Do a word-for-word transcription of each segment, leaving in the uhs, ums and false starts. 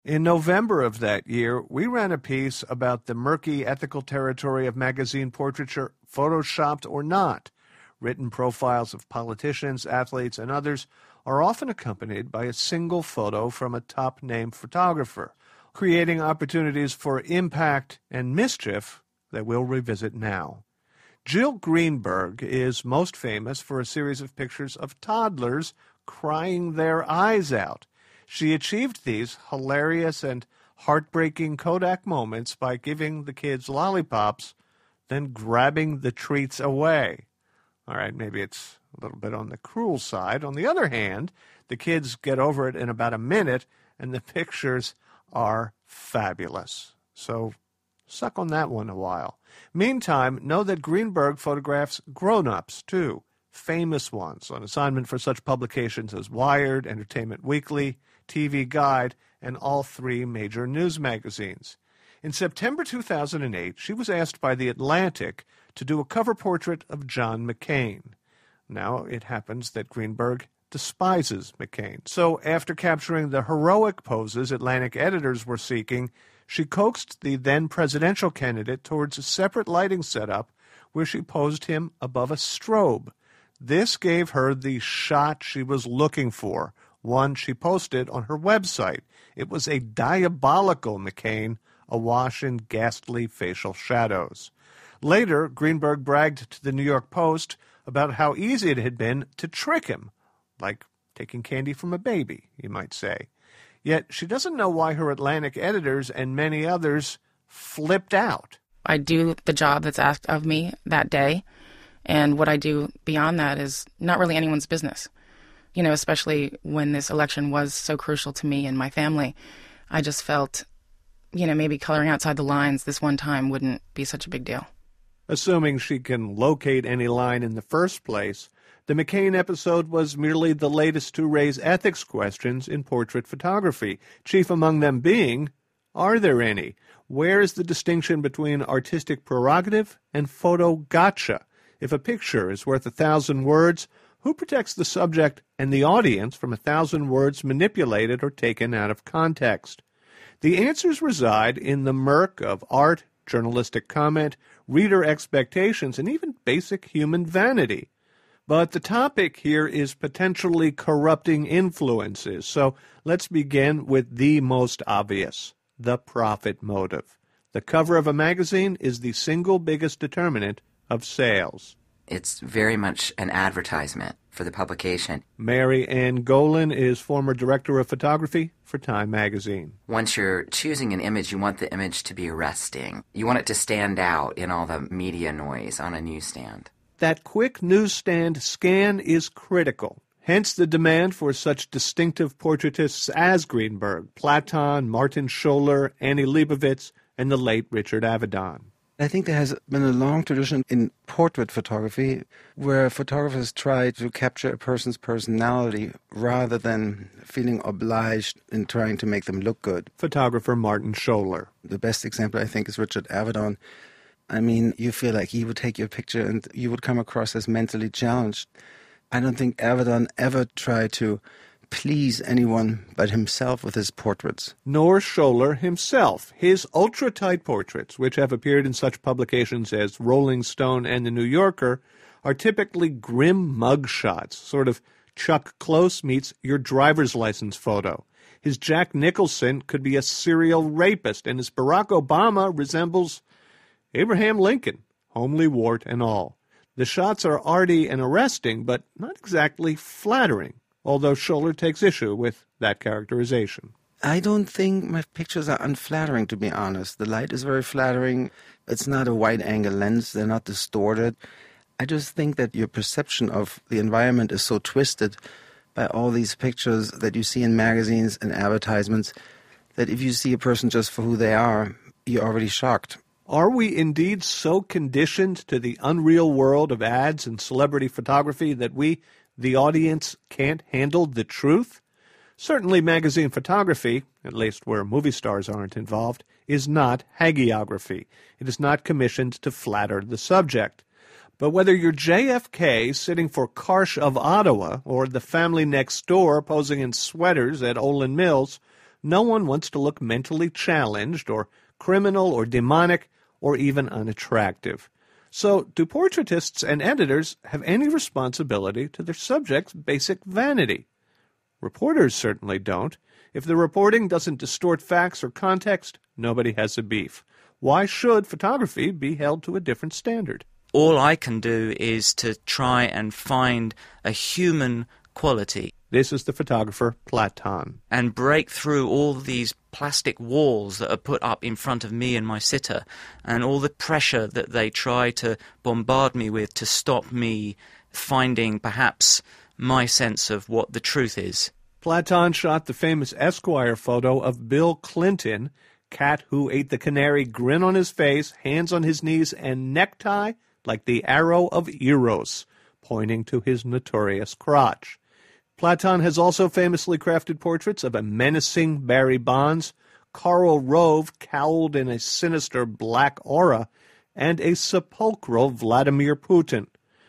In November of that year, we ran a piece about the murky ethical territory of magazine portraiture, photoshopped or not. Written profiles of politicians, athletes, and others are often accompanied by a single photo from a top-name photographer, creating opportunities for impact and mischief that we'll revisit now. Jill Greenberg is most famous for a series of pictures of toddlers crying their eyes out. She achieved these hilarious and heartbreaking Kodak moments by giving the kids lollipops, then grabbing the treats away. All right, maybe it's a little bit on the cruel side. On the other hand, the kids get over it in about a minute, and the pictures are fabulous. So suck on that one a while. Meantime, know that Greenberg photographs grown-ups, too, famous ones, on assignment for such publications as Wired, Entertainment Weekly, T V Guide, and all three major news magazines. In September two thousand eight, she was asked by The Atlantic to do a cover portrait of John McCain. Now, it happens that Greenberg despises McCain. So after capturing the heroic poses Atlantic editors were seeking, she coaxed the then presidential candidate towards a separate lighting setup where she posed him above a strobe. This gave her the shot she was looking for, one she posted on her website. It was a diabolical McCain awash in ghastly facial shadows. Later, Greenberg bragged to the New York Post about how easy it had been to trick him, like taking candy from a baby, you might say. Yet she doesn't know why her Atlantic editors and many others flipped out. I do the job that's asked of me that day, and what I do beyond that is not really anyone's business. You know, especially when this election was so crucial to me and my family. I just felt, you know, maybe coloring outside the lines this one time wouldn't be such a big deal. Assuming she can locate any line in the first place, the McCain episode was merely the latest to raise ethics questions in portrait photography, chief among them being, are there any? Where is the distinction between artistic prerogative and photo gotcha? If a picture is worth a thousand words, who protects the subject and the audience from a thousand words manipulated or taken out of context? The answers reside in the murk of art, journalistic comment, reader expectations, and even basic human vanity. But the topic here is potentially corrupting influences, so let's begin with the most obvious, the profit motive. The cover of a magazine is the single biggest determinant of sales. It's very much an advertisement for the publication. Mary Ann Golan is former director of photography for Time magazine. Once you're choosing an image, you want the image to be arresting. You want it to stand out in all the media noise on a newsstand. That quick newsstand scan is critical. Hence the demand for such distinctive portraitists as Greenberg, Platon, Martin Scholler, Annie Leibovitz, and the late Richard Avedon. I think there has been a long tradition in portrait photography where photographers try to capture a person's personality rather than feeling obliged in trying to make them look good. Photographer Martin Scholler. The best example, I think, is Richard Avedon. I mean, you feel like he would take your picture and you would come across as mentally challenged. I don't think Avedon ever tried to please anyone but himself with his portraits. Nor Scholler himself. His ultra-tight portraits, which have appeared in such publications as Rolling Stone and The New Yorker, are typically grim mug shots, sort of Chuck Close meets your driver's license photo. His Jack Nicholson could be a serial rapist, and his Barack Obama resembles Abraham Lincoln, homely wart and all. The shots are arty and arresting, but not exactly flattering, although Scholler takes issue with that characterization. I don't think my pictures are unflattering, to be honest. The light is very flattering. It's not a wide-angle lens. They're not distorted. I just think that your perception of the environment is so twisted by all these pictures that you see in magazines and advertisements that if you see a person just for who they are, you're already shocked. Are we indeed so conditioned to the unreal world of ads and celebrity photography that we, the audience, can't handle the truth? Certainly magazine photography, at least where movie stars aren't involved, is not hagiography. It is not commissioned to flatter the subject. But whether you're J F K sitting for Karsh of Ottawa or the family next door posing in sweaters at Olin Mills, No one wants to look mentally challenged or criminal or demonic or even unattractive. So, do portraitists and editors have any responsibility to their subjects' basic vanity? Reporters certainly don't. If the reporting doesn't distort facts or context, nobody has a beef. Why should photography be held to a different standard? All I can do is to try and find a human quality. This is the photographer Platon. And break through all these plastic walls that are put up in front of me and my sitter, and all the pressure that they try to bombard me with to stop me finding perhaps my sense of what the truth is. Platon shot the famous Esquire photo of Bill Clinton, cat who ate the canary, grin on his face, hands on his knees, and necktie like the arrow of Eros, pointing to his notorious crotch. Platon has also famously crafted portraits of a menacing Barry Bonds, Karl Rove cowled in a sinister black aura, and a sepulchral Vladimir Putin.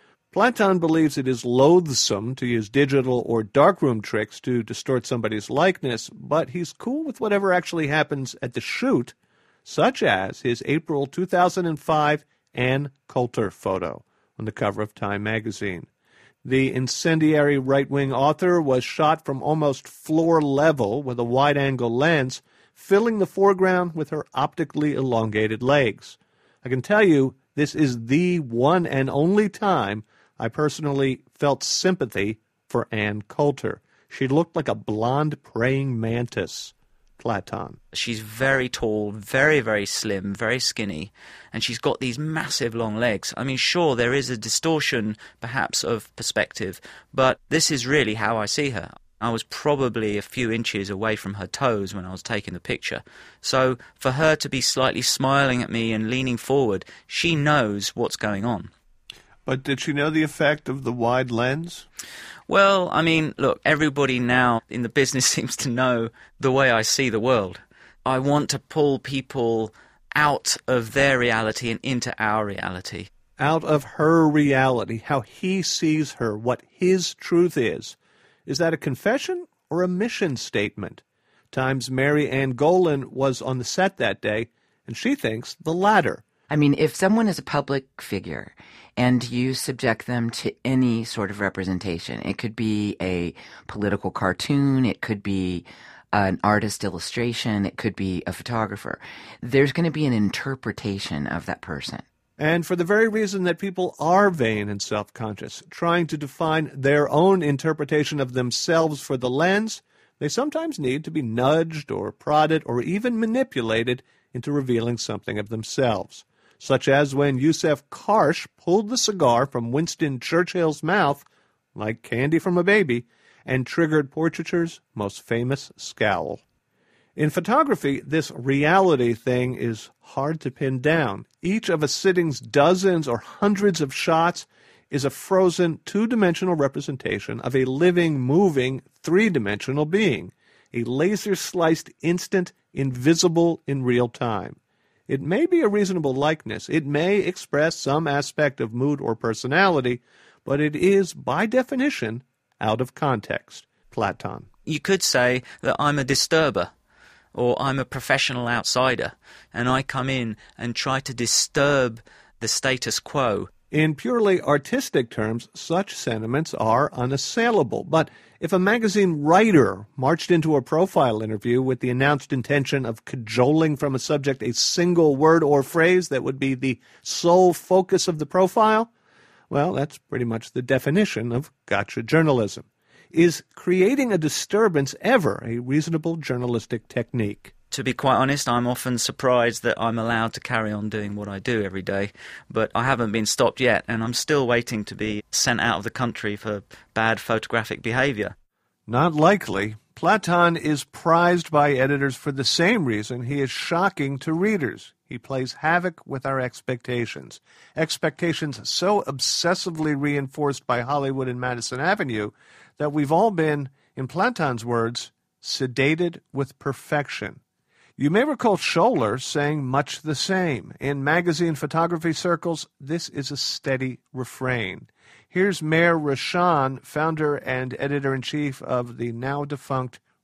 Platon believes it is loathsome to use digital or darkroom tricks to distort somebody's likeness, but he's cool with whatever actually happens at the shoot, such as his April two thousand five Ann Coulter photo on the cover of Time magazine. The incendiary right-wing author was shot from almost floor level with a wide-angle lens, filling the foreground with her optically elongated legs. I can tell you this is the one and only time I personally felt sympathy for Ann Coulter. She looked like a blonde praying mantis. Platon. She's very tall, very, very slim, very skinny, and she's got these massive long legs. I mean, sure, there is a distortion, perhaps, of perspective, but this is really how I see her. I was probably a few inches away from her toes when I was taking the picture. So for her to be slightly smiling at me and leaning forward, she knows what's going on. But did she know the effect of the wide lens? Well, I mean, look, everybody now in the business seems to know the way I see the world. I want to pull people out of their reality and into our reality. Out of her reality, how he sees her, what his truth is. Is that a confession or a mission statement? Time's Mary Ann Golan was on the set that day, and she thinks the latter. I mean, if someone is a public figure and you subject them to any sort of representation, it could be a political cartoon, it could be an artist illustration, it could be a photographer, there's going to be an interpretation of that person. And for the very reason that people are vain and self-conscious, trying to define their own interpretation of themselves for the lens, they sometimes need to be nudged or prodded or even manipulated into revealing something of themselves. Such as when Yusuf Karsh pulled the cigar from Winston Churchill's mouth, like candy from a baby, and triggered portraiture's most famous scowl. In photography, this reality thing is hard to pin down. Each of a sitting's dozens or hundreds of shots is a frozen two-dimensional representation of a living, moving, three-dimensional being, a laser-sliced instant, invisible in real time. It may be a reasonable likeness. It may express some aspect of mood or personality, but it is, by definition, out of context. Platon. You could say that I'm a disturber, or I'm a professional outsider, and I come in and try to disturb the status quo. In purely artistic terms, such sentiments are unassailable. But if a magazine writer marched into a profile interview with the announced intention of cajoling from a subject a single word or phrase that would be the sole focus of the profile, well, that's pretty much the definition of gotcha journalism. Is creating a disturbance ever a reasonable journalistic technique? To be quite honest, I'm often surprised that I'm allowed to carry on doing what I do every day, but I haven't been stopped yet, and I'm still waiting to be sent out of the country for bad photographic behavior. Not likely. Platon is prized by editors for the same reason he is shocking to readers. He plays havoc with our expectations. Expectations so obsessively reinforced by Hollywood and Madison Avenue that we've all been, in Platon's words, sedated with perfection. You may recall Scholler saying much the same. In magazine photography circles, this is a steady refrain. Here's Meir Rashan, founder and editor-in-chief of the now-defunct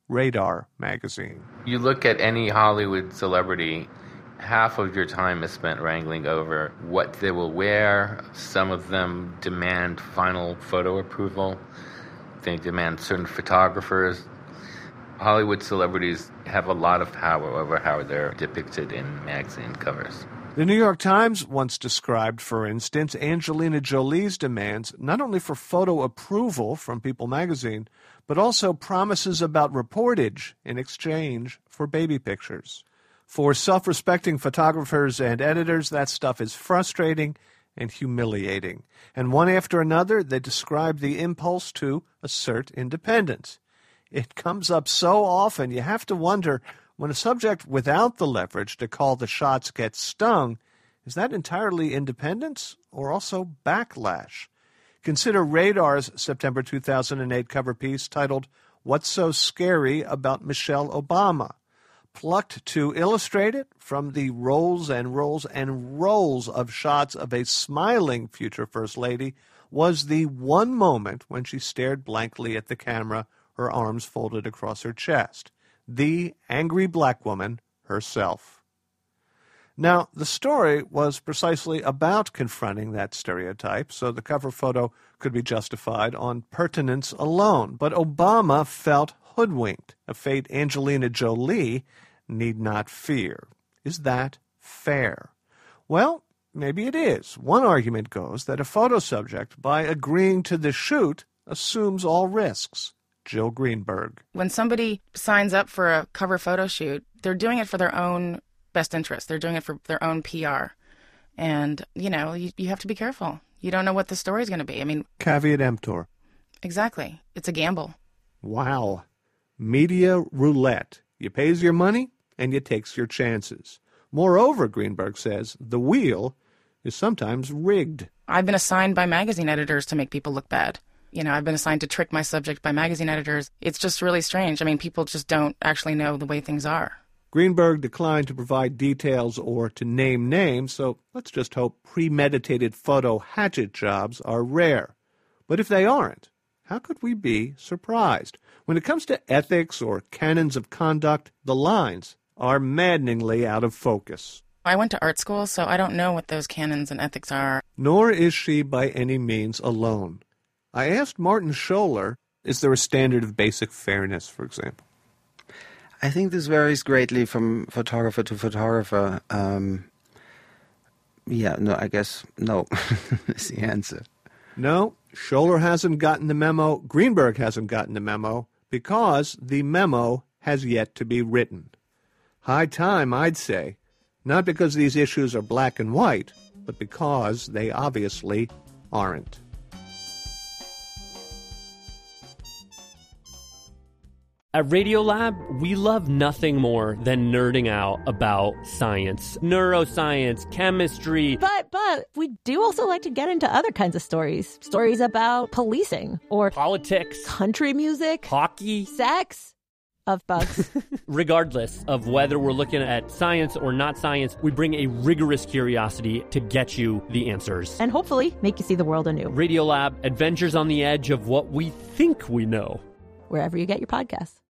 Radar magazine. You look at any Hollywood celebrity, half of your time is spent wrangling over what they will wear. Some of them demand final photo approval. They demand certain photographers. Hollywood celebrities have a lot of power over how they're depicted in magazine covers. The New York Times once described, for instance, Angelina Jolie's demands not only for photo approval from People magazine, but also promises about reportage in exchange for baby pictures. For self-respecting photographers and editors, that stuff is frustrating and humiliating. And one after another, they describe the impulse to assert independence. It comes up so often, you have to wonder, when a subject without the leverage to call the shots gets stung, is that entirely independence or also backlash? Consider Radar's September two thousand eight cover piece titled, "What's So Scary About Michelle Obama?" Plucked to illustrate it from the rolls and rolls and rolls of shots of a smiling future First Lady was the one moment when she stared blankly at the camera, her arms folded across her chest. The angry black woman herself. Now, the story was precisely about confronting that stereotype, so the cover photo could be justified on pertinence alone. But Obama felt hoodwinked, a fate Angelina Jolie need not fear. Is that fair? Well, maybe it is. One argument goes that a photo subject, by agreeing to the shoot, assumes all risks. Jill Greenberg. When somebody signs up for a cover photo shoot, they're doing it for their own best interest. They're doing it for their own P R. And, you know, you, you have to be careful. You don't know what the story's going to be. I mean... Caveat emptor. Exactly. It's a gamble. Wow. Media roulette. You pays your money and you takes your chances. Moreover, Greenberg says, the wheel is sometimes rigged. I've been assigned by magazine editors to make people look bad. You know, I've been assigned to trick my subject by magazine editors. It's just really strange. I mean, people just don't actually know the way things are. Greenberg declined to provide details or to name names, so let's just hope premeditated photo hatchet jobs are rare. But if they aren't, how could we be surprised? When it comes to ethics or canons of conduct, the lines are maddeningly out of focus. I went to art school, so I don't know what those canons and ethics are. Nor is she by any means alone. I asked Martin Scholler, is there a standard of basic fairness, for example? I think this varies greatly from photographer to photographer. Um, yeah, no, I guess no is the answer. No, Scholler hasn't gotten the memo, Greenberg hasn't gotten the memo, because the memo has yet to be written. High time, I'd say, not because these issues are black and white, but because they obviously aren't. At Radiolab, we love nothing more than nerding out about science, neuroscience, chemistry. But, but, we do also like to get into other kinds of stories. Stories about policing, or politics, country music, hockey, sex, of bugs. Regardless of whether we're looking at science or not science, we bring a rigorous curiosity to get you the answers. And hopefully make you see the world anew. Radiolab, adventures on the edge of what we think we know. Wherever you get your podcasts.